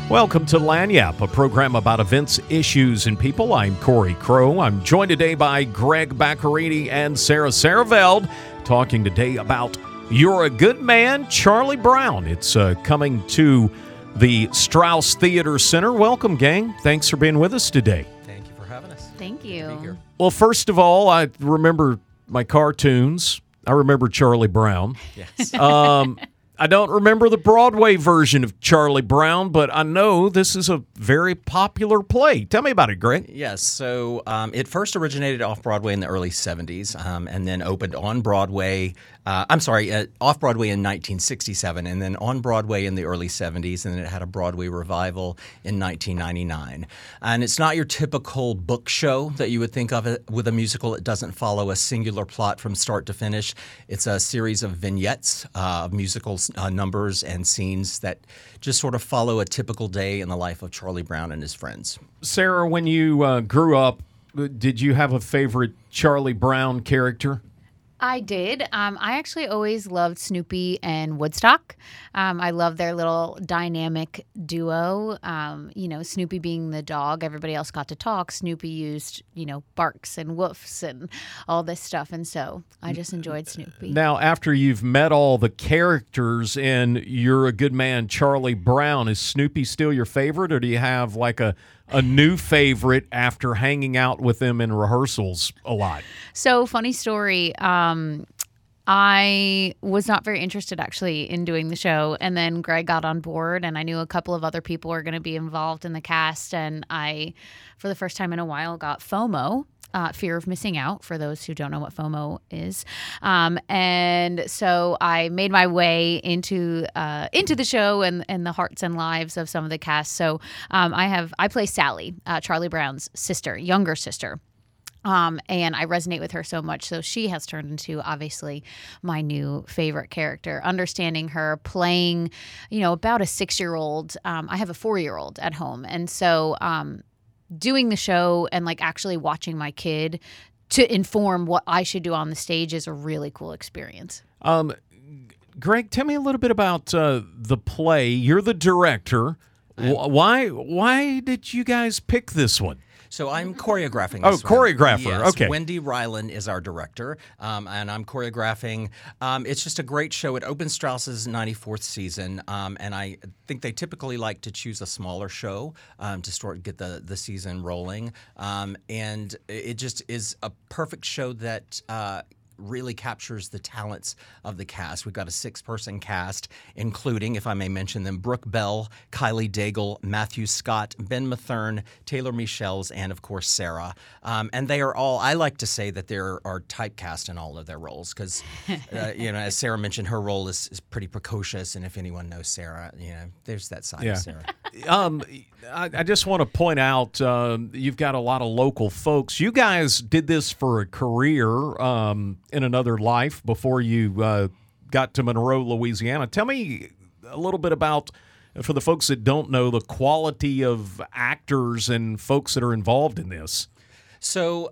Welcome to Lagniappe, a program about events, issues, and people. I'm Corey Crow. I'm joined today by Greg Baccarini and Sarah Sareveld, talking today about You're a Good Man, Charlie Brown. It's coming to the Strauss Theater Center. Welcome, gang. Thanks for being with us today. Thank you for having us. Thank you. Well, first of all, I remember my cartoons. I remember Charlie Brown. Yes. I don't remember the Broadway version of Charlie Brown, but I know this is a very popular play. Tell me about it, Greg. Yes. So it first originated off Broadway in the early 70s and then opened on Broadway. Off Broadway in 1967 and then on Broadway in the early 70s. And then it had a Broadway revival in 1999. And it's not your typical book show that you would think of it with a musical. It doesn't follow a singular plot from start to finish. It's a series of vignettes of musicals. Numbers and scenes that just sort of follow a typical day in the life of Charlie Brown and his friends. Sarah, when you grew up, did you have a favorite Charlie Brown character? I did. I actually always loved Snoopy and Woodstock. I love their little dynamic duo. Snoopy being the dog, everybody else got to talk. Snoopy used, barks and woofs and all this stuff. And so I just enjoyed Snoopy. Now, after you've met all the characters in You're a Good Man, Charlie Brown, is Snoopy still your favorite, or do you have like a new favorite after hanging out with them in rehearsals a lot? So, funny story. I was not very interested actually in doing the show, and then Greg got on board, and I knew a couple of other people were going to be involved in the cast, and I, for the first time in a while, got FOMO. Fear of missing out, for those who don't know what FOMO is. And so I made my way into the show and the hearts and lives of some of the cast. So I play Sally, Charlie Brown's sister, younger sister. And I resonate with her so much. So she has turned into, obviously, my new favorite character. Understanding her, playing, about a 6-year-old. I have a 4-year-old at home. And so doing the show and actually watching my kid to inform what I should do on the stage is a really cool experience. Greg, tell me a little bit about the play. You're the director. Why did you guys pick this one? So I'm choreographing Oh, this one. choreographer. Yes, Okay. Wendy Ryland is our director, and I'm choreographing. It's just a great show. It opens Strauss's 94th season, and I think they typically like to choose a smaller show to get the season rolling. And it just is a perfect show that really captures the talents of the cast. We've got a 6-person cast, including, if I may mention them, Brooke Bell, Kylie Daigle, Matthew Scott, Ben Mathern, Taylor Michels, and of course Sarah. And they are all, I like to say that there are typecast in all of their roles because, as Sarah mentioned, her role is pretty precocious. And if anyone knows Sarah, there's that side of Sarah. I just want to point out you've got a lot of local folks. You guys did this for a career in another life before you got to Monroe, Louisiana. Tell me a little bit about, for the folks that don't know, the quality of actors and folks that are involved in this. So,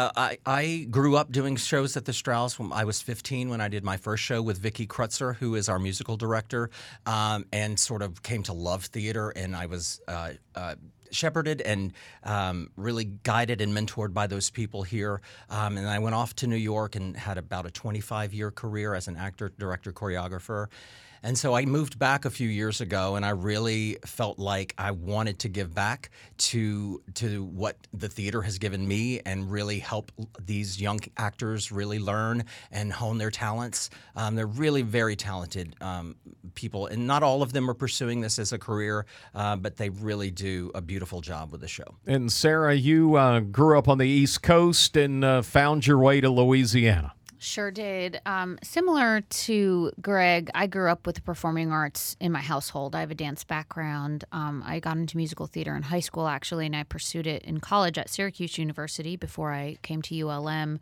I grew up doing shows at the Strauss when I was 15 when I did my first show with Vicki Krutzer, who is our musical director, and sort of came to love theater. And I was shepherded and really guided and mentored by those people here. And I went off to New York and had about a 25-year career as an actor, director, choreographer. And so I moved back a few years ago, and I really felt like I wanted to give back to what the theater has given me and really help these young actors really learn and hone their talents. They're really very talented people, and not all of them are pursuing this as a career, but they really do a beautiful job with the show. And Sarah, you grew up on the East Coast and found your way to Louisiana. Sure did. Similar to Greg, I grew up with the performing arts in my household. I have a dance background. I got into musical theater in high school, actually, and I pursued it in college at Syracuse University before I came to ULM.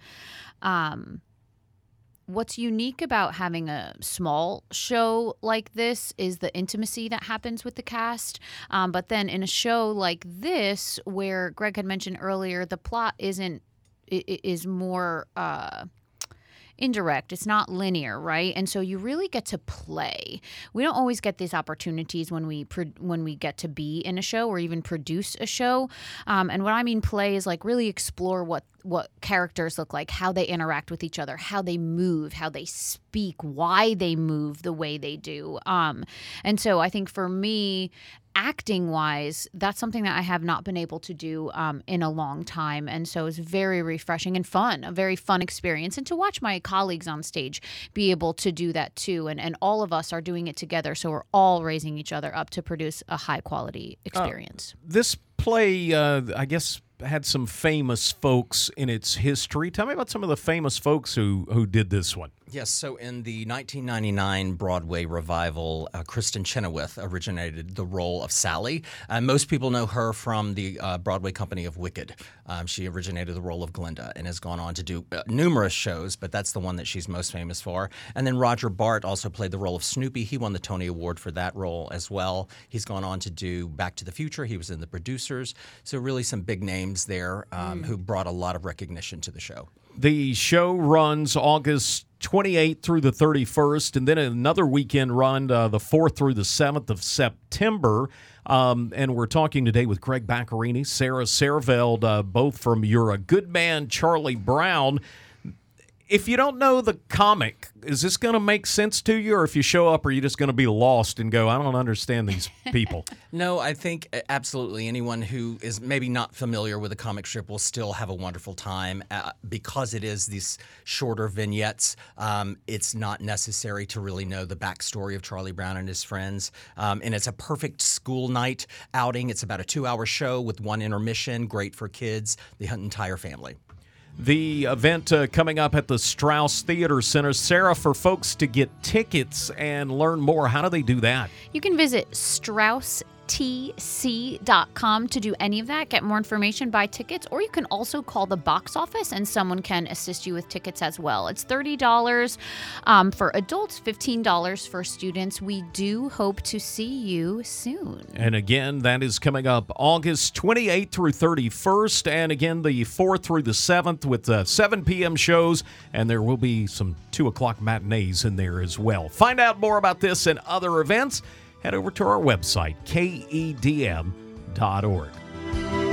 What's unique about having a small show like this is the intimacy that happens with the cast. But then in a show like this, where Greg had mentioned earlier, the plot is more indirect. It's not linear, right? And so you really get to play. We don't always get these opportunities when we get to be in a show or even produce a show. And what I mean play is like really explore what characters look like, how they interact with each other, how they move, how they speak, why they move the way they do. And so I think for me, acting wise, that's something that I have not been able to do in a long time. And so it's very refreshing and fun, a very fun experience. And to watch my colleagues on stage be able to do that too. And all of us are doing it together. So we're all raising each other up to produce a high quality experience. This play, I guess, had some famous folks in its history. Tell me about some of the famous folks who did this one. Yes, so in the 1999 Broadway revival, Kristen Chenoweth originated the role of Sally. Most people know her from the Broadway company of Wicked. She originated the role of Glinda and has gone on to do numerous shows, but that's the one that she's most famous for. And then Roger Bart also played the role of Snoopy. He won the Tony Award for that role as well. He's gone on to do Back to the Future. He was in The Producers. So really some big names there who brought a lot of recognition to the show. The show runs August 28th through the 31st, and then another weekend run the 4th through the 7th of September. And we're talking today with Greg Baccarini, Sarah Serveld, both from You're a Good Man, Charlie Brown. If you don't know the comic, is this going to make sense to you? Or if you show up, are you just going to be lost and go, I don't understand these people? No, I think absolutely anyone who is maybe not familiar with a comic strip will still have a wonderful time because it is these shorter vignettes. It's not necessary to really know the backstory of Charlie Brown and his friends. And it's a perfect school night outing. It's about a 2-hour show with one intermission, great for kids, the entire family. The event coming up at the Strauss Theater Center. Sarah, for folks to get tickets and learn more, how do they do that? You can visit StraussTC.com to do any of that, get more information, buy tickets, or you can also call the box office and someone can assist you with tickets as well. It's $30 for adults, $15 for students. We do hope to see you soon. And again, that is coming up August 28th through 31st, and again, the 4th through the 7th with 7 p.m. shows, and there will be some 2 o'clock matinees in there as well. Find out more about this and other events, head over to our website, KEDM.org.